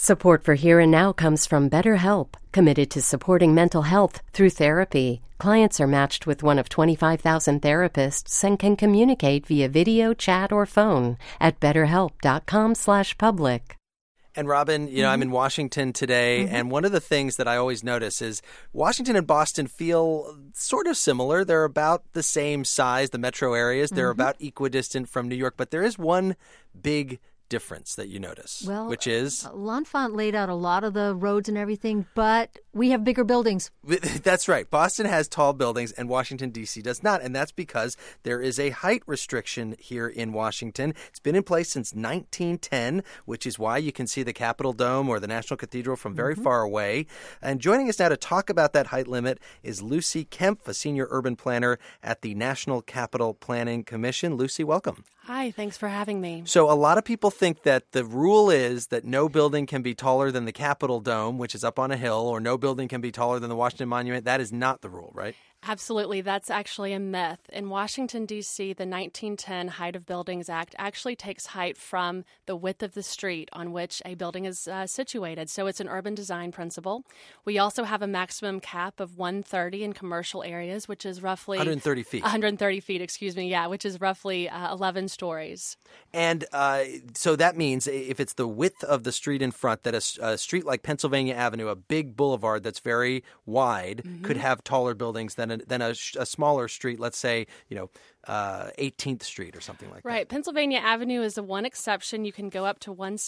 Support for Here and Now comes from BetterHelp, committed to supporting mental health through therapy. Clients are matched with one of 25,000 therapists and can communicate via video, chat, or phone at betterhelp.com/public. And Robin, I'm in Washington today, and one of the things that I always notice is Washington and Boston feel sort of similar. They're about the same size, the metro areas. They're about equidistant from New York, but there is one big difference that you notice, which is? L'Enfant laid out a lot of the roads and everything, but we have bigger buildings. That's right. Boston has tall buildings and Washington, D.C. does not. And that's because there is a height restriction here in Washington. It's been in place since 1910, which is why you can see the Capitol Dome or the National Cathedral from very far away. And joining us now to talk about that height limit is Lucy Kempf, a senior urban planner at the National Capital Planning Commission. Lucy, welcome. Hi, thanks for having me. So a lot of people think that the rule is that no building can be taller than the Capitol Dome, which is up on a hill, or no building can be taller than the Washington Monument. That is not the rule, right? Absolutely. That's actually a myth. In Washington, D.C., the 1910 Height of Buildings Act actually takes height from the width of the street on which a building is situated. So it's an urban design principle. We also have a maximum cap of 130 in commercial areas, which is roughly 130 feet. 130 feet, which is roughly 11 stories. And so that means if it's the width of the street in front, that a street like Pennsylvania Avenue, a big boulevard that's very wide, could have taller buildings than a smaller street, let's say, 18th Street or something like that. Right. Pennsylvania Avenue is the one exception. You can go up to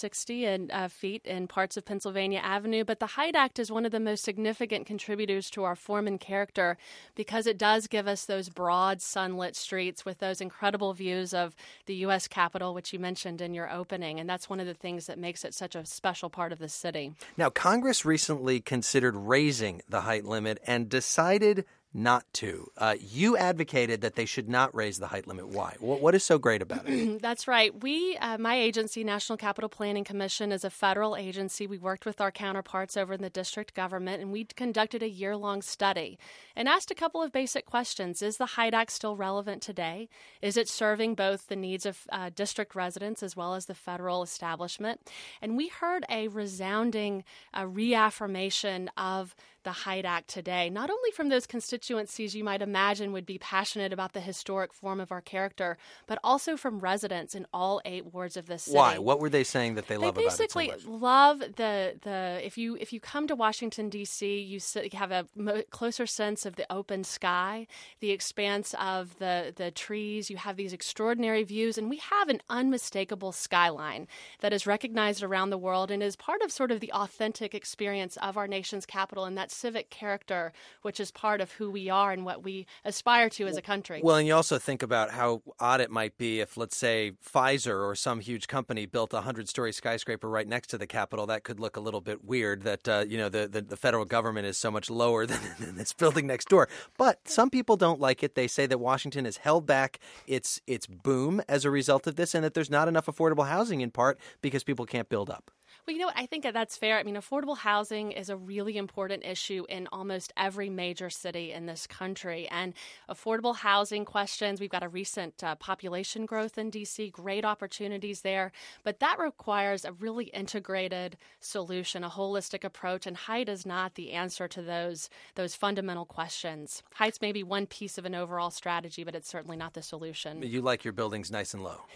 160 feet in parts of Pennsylvania Avenue, but the Height Act is one of the most significant contributors to our form and character because it does give us those broad sunlit streets with those incredible views of the U.S. Capitol, which you mentioned in your opening, and that's one of the things that makes it such a special part of the city. Now, Congress recently considered raising the height limit and decided not to. You advocated that they should not raise the height limit. Why? What is so great about it? That's right. My agency, National Capital Planning Commission, is a federal agency. We worked with our counterparts over in the district government, and we conducted a year-long study and asked a couple of basic questions. Is the Height Act still relevant today? Is it serving both the needs of district residents as well as the federal establishment? And we heard a resounding reaffirmation of the Height Act today, not only from those constituencies you might imagine would be passionate about the historic form of our character, but also from residents in all 8 wards of the city. Why? What were they saying that they love about it so much? They basically love the if you come to Washington, D.C., you have a closer sense of the open sky, the expanse of the trees. You have these extraordinary views, and we have an unmistakable skyline that is recognized around the world and is part of sort of the authentic experience of our nation's capital, and that civic character, which is part of who we are and what we aspire to as a country. Well, and you also think about how odd it might be if, let's say, Pfizer or some huge company built a 100-story skyscraper right next to the Capitol. That could look a little bit weird that, the federal government is so much lower than this building next door. But some people don't like it. They say that Washington has held back its boom as a result of this and that there's not enough affordable housing in part because people can't build up. Well, you know what? I think that's fair. I mean, affordable housing is a really important issue in almost every major city in this country. And affordable housing questions, we've got a recent population growth in D.C., great opportunities there. But that requires a really integrated solution, a holistic approach. And height is not the answer to those fundamental questions. Height's maybe one piece of an overall strategy, but it's certainly not the solution. You like your buildings nice and low.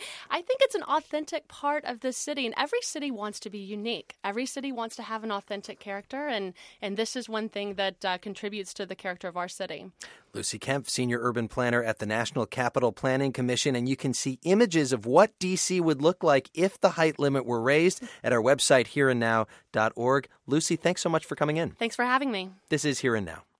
I think it's an authentic part of the city, and every city wants to be unique. Every city wants to have an authentic character, and this is one thing that contributes to the character of our city. Lucy Kempf, Senior Urban Planner at the National Capital Planning Commission, and you can see images of what D.C. would look like if the height limit were raised at our website, hereandnow.org. Lucy, thanks so much for coming in. Thanks for having me. This is Here and Now.